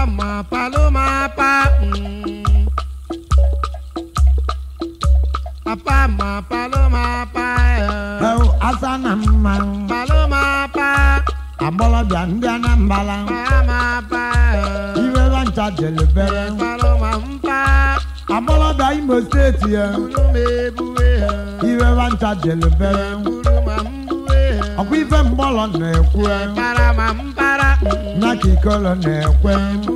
ma paloma pa. Papa ma paloma pa. Oh, asana ma. Paloma pa. Abola bianda na mbala. Paloma pa. Iwe bancha jelebere. Paloma pa. Abola da Imo State ya. Iwe bancha jelebere. Okwi fe mbolo na ekwe. Na kikolo na ekwe.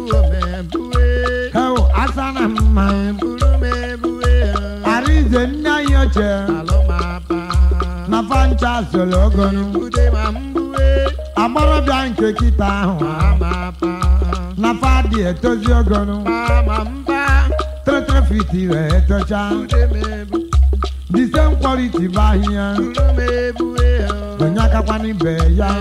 Oh, asana ma. Arize nna yoche. Na fancha sologonu. Amara bia nke kita ahụ. Na fadi etozi ogonu. 3 feet we etocha. The same quality bahia. Nyaka kwani be ya.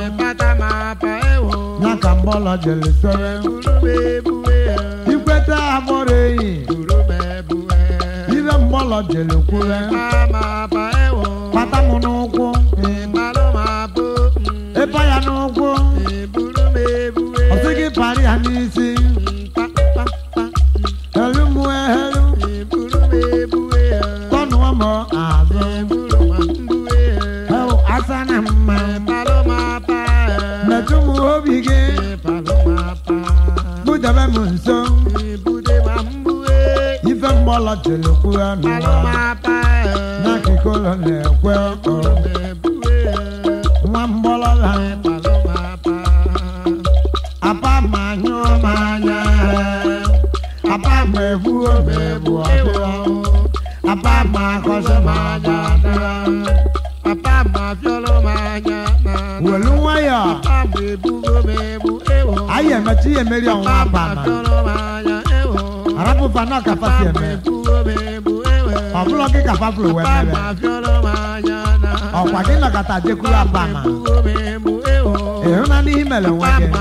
Nyaka mbolo jelesore. Ikweta amore yi. Ibe mbolo jelekure. Pata mu n'ụkwụ. Epa ya n'ụkwụ. Osigi pari ya n'isi. Helu mu helu. Tọnu ọmọ azụ. Helu asana mma. Metu mu obi gị. Budebe mu nso. Ife mbọlọ jelekure n'ụwa. N'akikolo na-ekwe ọkọ. Nwa mbọlọ la. Apa ma nyụọ ma anya. Apa ma ebu ọdịọ. Apa ma akọsị ma anya adịọ. Papa ma fiolo ma anya. Welu nwayọ. Ayi emechi ya emeri ọnwa aba ma. Arapu fana kapasi eme. Ọbụlọ gị kapapụrụ wee mere. Ọkwa gị nọkọta jekwuru aba ma. Ịhụ na n'ihi mere nwa gị.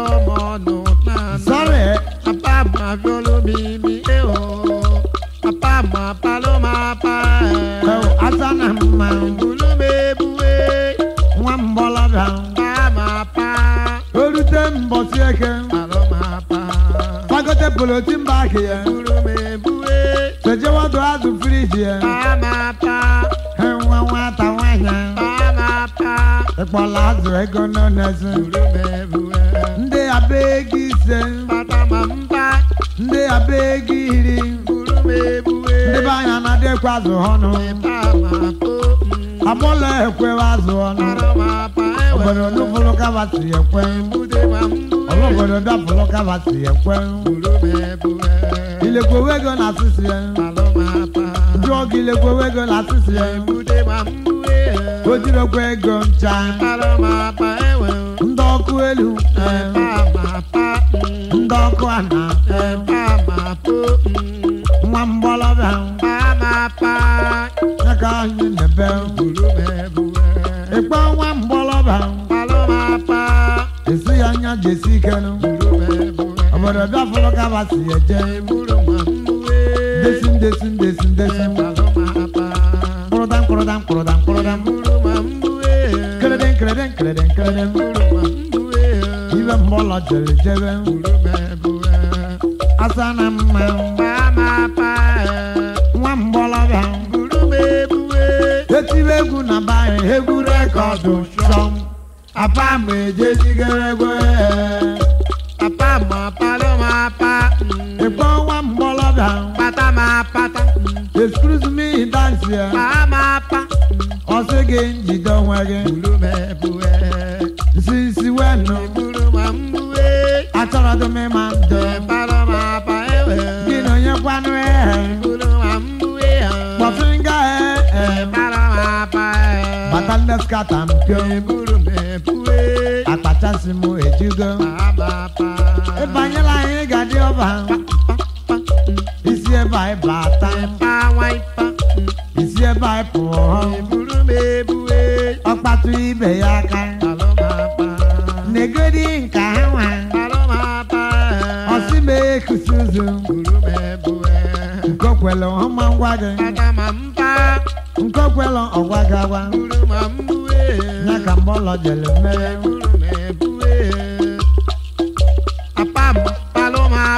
Sorry. Papa ma fiolo mimi Papa ma paloma pa. Asana mma. Nwa mbọlọ da. Paloma pa. Olute mbọsi eke. Paloma pa. Fagote poloti mba ake ya. Sejewa do azụ friji ya. Paloma pa. Nwa nwata nwanya. Paloma pa. Ịkpọla azụ ego nọ n'ezi. Ndị abe ego ise. Ndị abe ego iri. Ndị be anya na-adịkwa azụ ọnụ. Abọla ekwewa azụ ọnụ. Obodo nufulu kabasi ekwe. Obodo dafulu kabasi ekwe. Ilekwe wego na asịsị ya. Jụọ ilekwe wego na asịsị ya. Ojirokwa ego ncha. Ndị ọkụ elu. Ndị ọkụ ana. Nwa mgbọlọbịa. Nyaka anyị nebe. Ịkpọ nwa mgbọlọbịa. Esi ya anya jesi ikenu. Obodo bịafụlụ kabasi eje. Desin desin desin desin. Kpụrụdam kpụrụdam kpụrụdam kpụrụdam. Keleden keleden keleden keleden. Ibe mbọlọ jere jebe. Asana mma. Nwa mbọlọbịa. Etibe egwu na baị egwu rekọdụ sọm. Apa ma ejezigere egwe. Papa ma paloma pa. Ịkpọ nwa mbọlọbịa. Pata ma pata. Excuse me dance ya. Paloma pa. Ọsị gị njide onwe gị. Nsisi wenu. Achọrọ dị m ịma ndụ. Gị na onye kwanụ kpọtụ nga bata ndị skata mpio. Akpachasị m ejugo. Ịbanyela anyị ga-adị ọba. Isi ebe anyị bata. Isi ebe anyị pụọ. Ọkpatụ ibe ya aka. Negodi nka ha nwa. Ọsịbe ekusi ụzụ. Nkokwele ọma ngwa gị. Nkokwele ọgwa gị agwa. Nyaka mbọlọ jele mmere. Paloma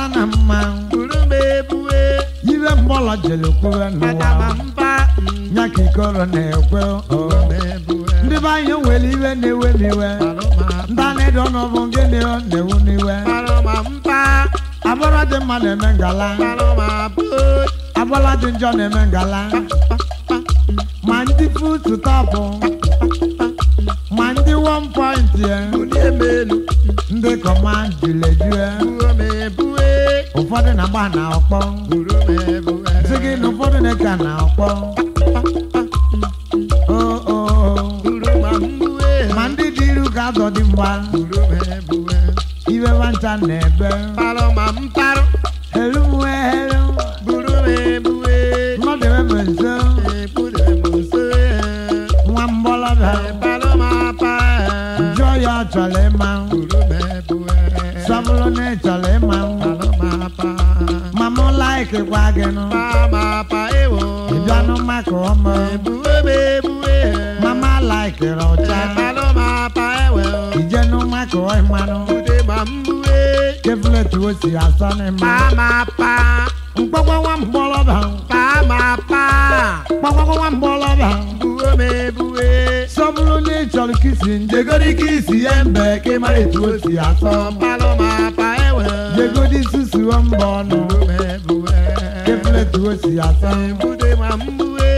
asana mma Burumebue iwe mbọlọ jere kwuwe n'ụwa Patamampa nyakikoro na-ekwe Burumebue ndị be anyị nwere iwe na-ewe n'iwe ndị a na-edo n'ọbụ nke na-ewu n'iwe Palomampa abọrọ dị mma na-eme ngala Palomapu abọrọ dị njọ na-eme ngala ma ndị futu tọpụ ma ndị 1 point ya Buliemelu ndị kọmand jilejue Burumebue ụfọdụ na-agba na ọkpọ Burumebue sị gị na ụfọdụ na-eka na ọkpọ Burumambue ma ndị dị iru ka azọ dị mgba Burumebue iwe nwancha na-ebe Palomamparu erumue eru Burumebue mmadụ eme nso Burumuse nwa mgbọlọbịa Palomapa jụọ ya ọ chọrọ ịma Burumebue sọbụrụ na ị chọrọ ịma Palomapa ma mụ laikikwa gị nụ Pamapa ewo ịbịanụ maka ọma Burumebue mama laikiri ọcha Palomapa ewo ijenụ maka ọmanụ Budemambue kefletu o si asọ n'ịma Pamapa mkpọkwa nwa mgbọlọbịa Pamapa mkpọkwa nwa mgbọlọbịa Burumebue sọbụrụ na ị chọrọ kisi njegodi kisi ya mbe ka ị mara etu o si asọ Palomapa ewo jegodi susuo mbọ ọnụ Burumebue kefletu o si asọ Budemambue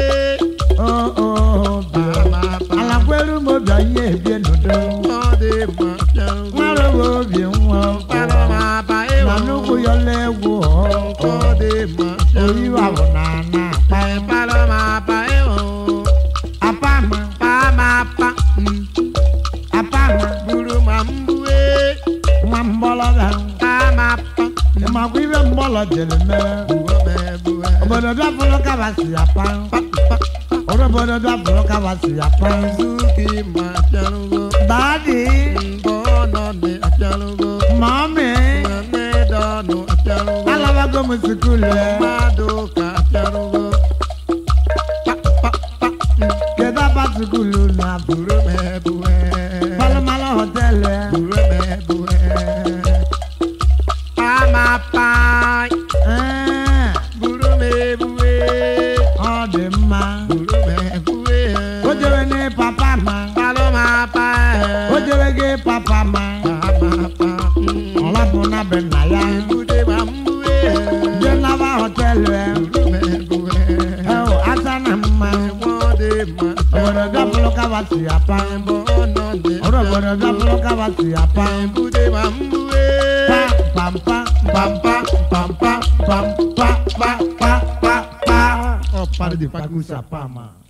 Pamapa alakweru m obi ihe ebie n'udo Odemafiaru nwere obi nwa Palomapa ewo na nnukwu yọla egwu Odemafiaru oyiwe bụ na ana akpa Palomapa ewo apama Pamapa apama Burumambue nwa mgbọlọbịa Pamapa ịmakwa ibe mgbọlọ jere mere Burumebue obodo dọpụrụ kabasi apa obodo dọpụrụ kabasi apa Zuki mafiarugo dadi Mbono ne afiarugo mami Nedono afiarugo alabago m sukulu Madoka afiarugo kedu apa sukulu na Burumebue palomalo hotel Burumebue Pamapa Burumebue ọ dị mma Burumebue o jere na papa ma Palomapa o jere gị papa ma Pamapa ọlapụ na be nna ya Budemambue je naba hotel Burumebue asa na mma obodo dọpụrụ kabasi apa obodo dọpụrụ kabasi apa pampa pampa pampa pampa pa pa pa pa. Oh, pare de facusa pama.